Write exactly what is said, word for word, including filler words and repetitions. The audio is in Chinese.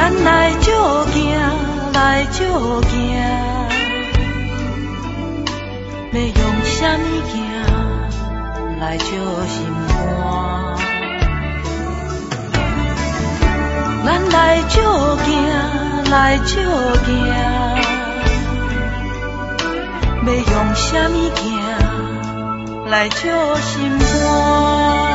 咱来照行，来照行，要用什么行来照心肝？咱来照行，来照行，要用什么行来照心肝？